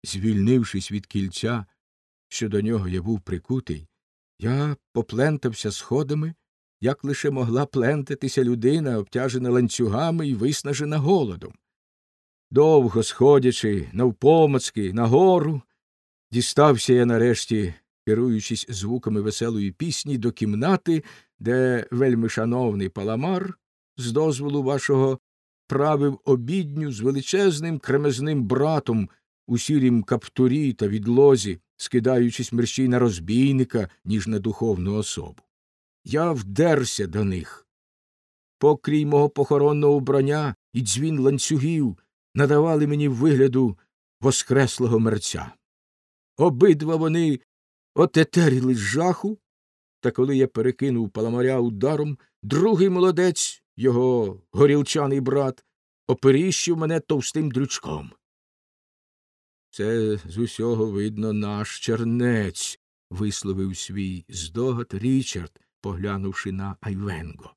звільнившись від кільця, що до нього я був прикутий, я поплентався сходами, як лише могла плентатися людина, обтяжена ланцюгами і виснажена голодом. Довго сходячи навпомацки нагору, дістався я нарешті, керуючись звуками веселої пісні, до кімнати, де вельмишановний Паламар, з дозволу вашого, правив обідню з величезним кремезним братом у сірім каптурі та відлозі, скидаючись мерщій на розбійника, ніж на духовну особу. Я вдерся до них. Покрій мого похоронного вбрання і дзвін ланцюгів надавали мені вигляду воскреслого мерця. Обидва вони отетеріли з жаху, та коли я перекинув Паламаря ударом, другий молодець, його горілчаний брат, оперіщив мене товстим дрючком. «Це з усього видно наш чернець», – висловив свій здогад Річард, поглянувши на Айвенго.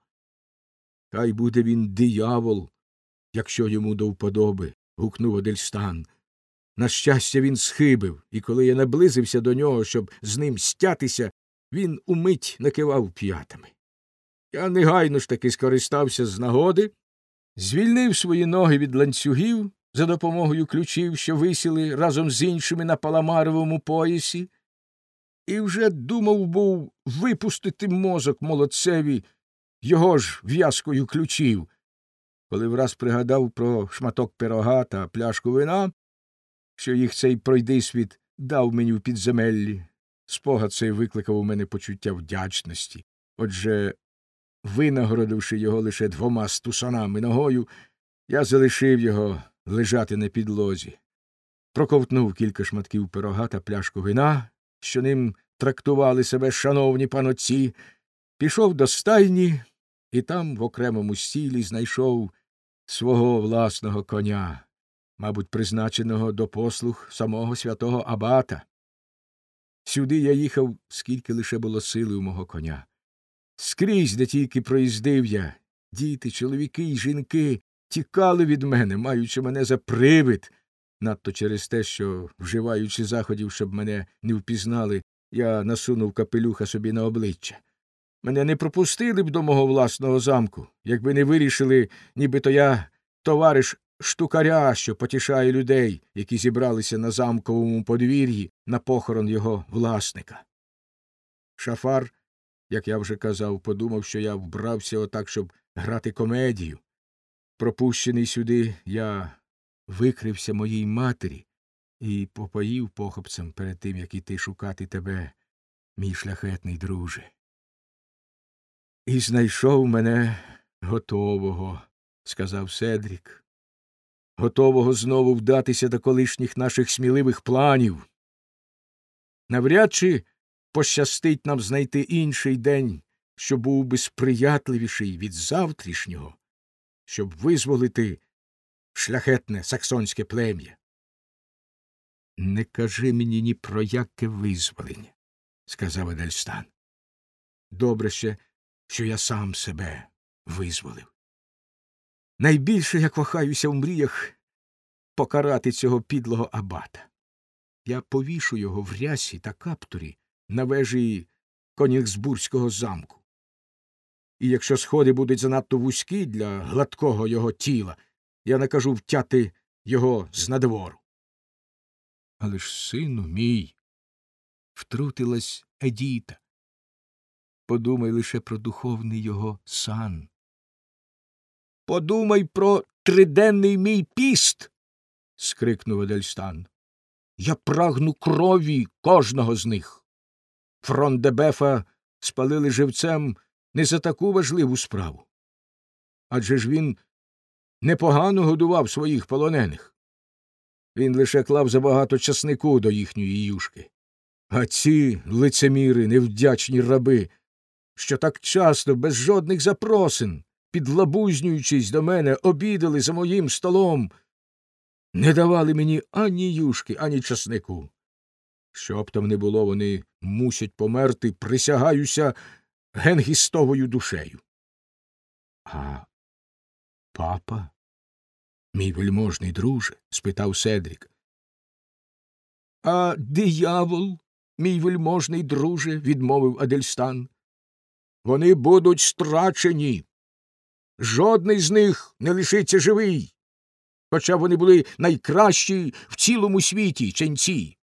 «Хай буде він диявол, якщо йому до вподоби», – гукнув Адельстан. На щастя, він схибив, і коли я наблизився до нього, щоб з ним стятися, він умить накивав п'ятами. Я негайно ж таки скористався з нагоди, звільнив свої ноги від ланцюгів за допомогою ключів, що висіли разом з іншими на Паламаровому поясі, і вже думав був випустити мозок молодцеві його ж в'язкою ключів, коли враз пригадав про шматок пирога та пляшку вина, що їх цей пройдисвіт дав мені в підземеллі. Спогад цей викликав у мене почуття вдячності. Отже, винагородивши його лише 2 стусанами ногою, я залишив його лежати на підлозі. Проковтнув кілька шматків пирога та пляшку вина, що ним трактували себе шановні панотці, пішов до стайні і там в окремому стілі знайшов свого власного коня, мабуть, призначеного до послуг самого святого абата. Сюди я їхав, скільки лише було сили у мого коня. Скрізь, де тільки проїздив я, діти, чоловіки й жінки тікали від мене, маючи мене за привид, надто через те, що, вживаючи заходів, щоб мене не впізнали, я насунув капелюха собі на обличчя. Мене не пропустили б до мого власного замку, якби не вирішили, нібито я товариш штукаря, що потішає людей, які зібралися на замковому подвір'ї на похорон його власника. Шафар, як я вже казав, подумав, що я вбрався отак, щоб грати комедію. Пропущений сюди, я викрився моїй матері і попоїв похопцем перед тим, як іти шукати тебе, мій шляхетний друже. І знайшов мене готового, сказав Седрік, готового знову вдатися до колишніх наших сміливих планів. Навряд чи пощастить нам знайти інший день, що був би сприятливіший від завтрашнього, щоб визволити шляхетне саксонське плем'я. Не кажи мені ні про яке визволення, сказав Адельстан. Добре ще, що я сам себе визволив. Найбільше я кохаюся в мріях покарати цього підлого абата. Я повішу його в рясі та каптурі на вежі Конігсбурзького замку. І якщо сходи будуть занадто вузькі для гладкого його тіла, я накажу втяти його з надвору. Але ж, сину мій, втрутилась Едіта. Подумай лише про духовний його сан. Подумай про 3-денний мій піст, скрикнув Адельстан. Я прагну крові кожного з них. Фрон де Бефа спалили живцем не за таку важливу справу. Адже ж він непогано годував своїх полонених. Він лише клав забагато часнику до їхньої юшки. А ці лицеміри, невдячні раби, що так часто, без жодних запросин, підлабузнюючись до мене, обідали за моїм столом, не давали мені ані юшки, ані часнику. Що б там не було, вони мусять померти, присягаюся, генгістовою душею. А папа, мій вельможний друже? – спитав Седрік. А диявол, мій вельможний друже, відмовив Адельстан. Вони будуть страчені. Жодний з них не лишиться живий, хоча вони були найкращі в цілому світі ченці.